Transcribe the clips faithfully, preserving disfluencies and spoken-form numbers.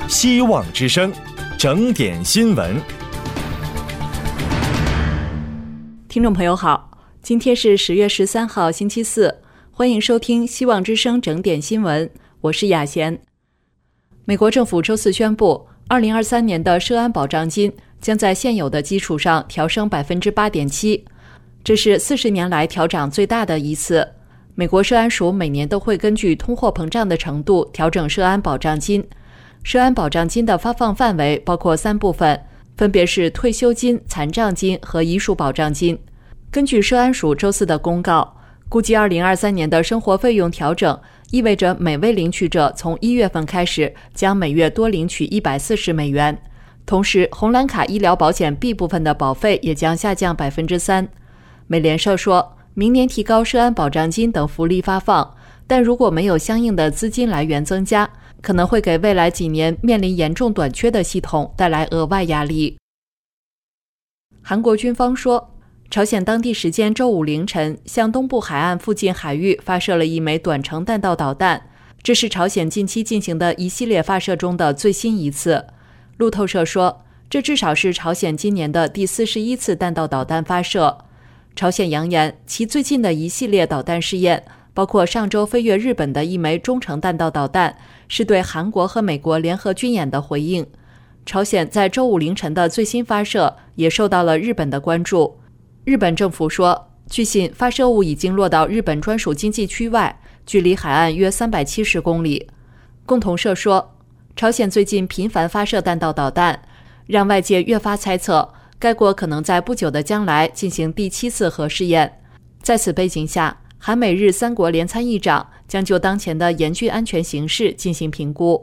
希望之声，整点新闻。 听众朋友好，今天是十月十三号星期四，欢迎收听希望之声整点新闻，我是雅贤。美国政府周四宣布，二零二三年的社安保障金将在现有的基础上调升 百分之八点七， 这是四十年来调涨最大的一次。美国社安署每年都会根据通货膨胀的程度调整社安保障金。社安保障金的发放范围包括三部分，分别是退休金、残障金和遗属保障金。根据社安署周四的公告，估计二零二三年的生活费用调整意味着每位领取者从一月份开始将每月多领取一百四十美元。同时，红蓝卡医疗保险 B 部分的保费也将下降 百分之三。 美联社说，明年提高社安保障金等福利发放，但如果没有相应的资金来源增加，可能会给未来几年面临严重短缺的系统带来额外压力。韩国军方说，朝鲜当地时间周五凌晨向东部海岸附近海域发射了一枚短程弹道导弹，这是朝鲜近期进行的一系列发射中的最新一次。路透社说，这至少是朝鲜今年的第四十一次弹道导弹发射。朝鲜扬言，其最近的一系列导弹试验，包括上周飞越日本的一枚中程弹道导弹，是对韩国和美国联合军演的回应。朝鲜在周五凌晨的最新发射也受到了日本的关注。日本政府说，据信发射物已经落到日本专属经济区外，距离海岸约三百七十公里。共同社说，朝鲜最近频繁发射弹道导弹，让外界越发猜测该国可能在不久的将来进行第七次核试验。在此背景下，韩美日三国联参议长将就当前的严峻安全形势进行评估。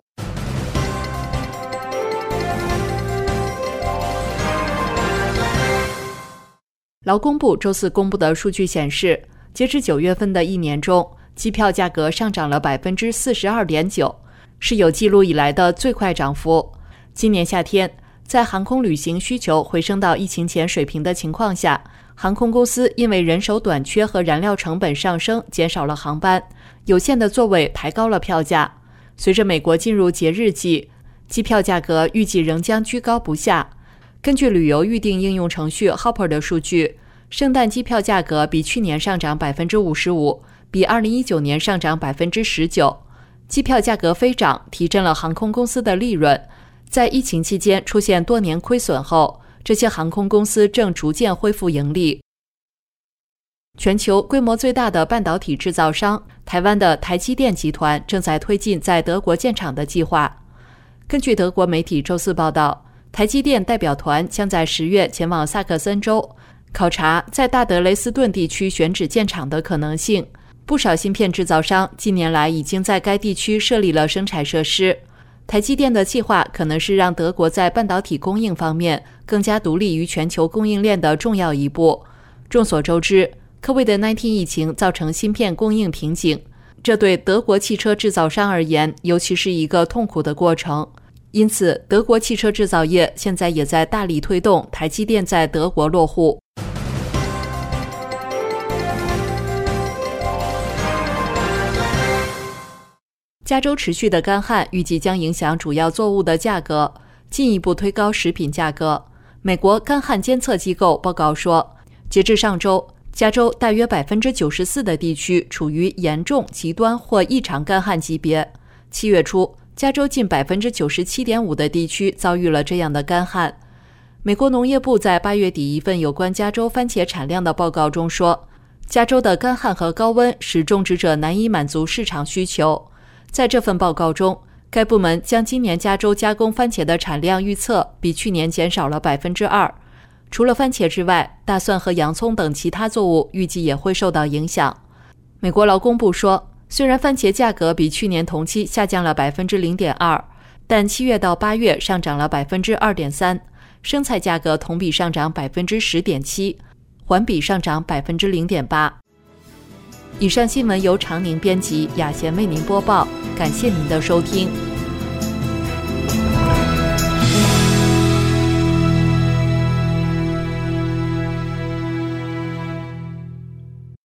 劳工部周四公布的数据显示，截至九月份的一年中，机票价格上涨了 百分之四十二点九， 是有记录以来的最快涨幅。今年夏天，在航空旅行需求回升到疫情前水平的情况下，航空公司因为人手短缺和燃料成本上升，减少了航班，有限的座位抬高了票价。随着美国进入节日季，机票价格预计仍将居高不下。根据旅游预订应用程序 Hopper 的数据，圣诞机票价格比去年上涨 百分之五十五， 比二零一九年上涨 百分之十九。 机票价格飞涨提振了航空公司的利润。在疫情期间出现多年亏损后，这些航空公司正逐渐恢复盈利。全球规模最大的半导体制造商台湾的台积电集团正在推进在德国建厂的计划。根据德国媒体周四报道，台积电代表团将在十月前往萨克森州，考察在大德雷斯顿地区选址建厂的可能性。不少芯片制造商近年来已经在该地区设立了生产设施。台积电的计划可能是让德国在半导体供应方面更加独立于全球供应链的重要一步。众所周知， COVID 十九 疫情造成芯片供应瓶颈，这对德国汽车制造商而言尤其是一个痛苦的过程。因此，德国汽车制造业现在也在大力推动台积电在德国落户。加州持续的干旱预计将影响主要作物的价格，进一步推高食品价格。美国干旱监测机构报告说，截至上周，加州大约 百分之九十四 的地区处于严重、极端或异常干旱级别。七月初，加州近 百分之九十七点五 的地区遭遇了这样的干旱。美国农业部在八月底一份有关加州番茄产量的报告中说，加州的干旱和高温使种植者难以满足市场需求。在这份报告中，该部门将今年加州加工番茄的产量预测比去年减少了 百分之二。 除了番茄之外，大蒜和洋葱等其他作物预计也会受到影响。美国劳工部说，虽然番茄价格比去年同期下降了 百分之零点二， 但七月到八月上涨了 百分之二点三， 生菜价格同比上涨 百分之十点七， 环比上涨 百分之零点八。以上新闻由常宁编辑，雅贤为您播报，感谢您的收听。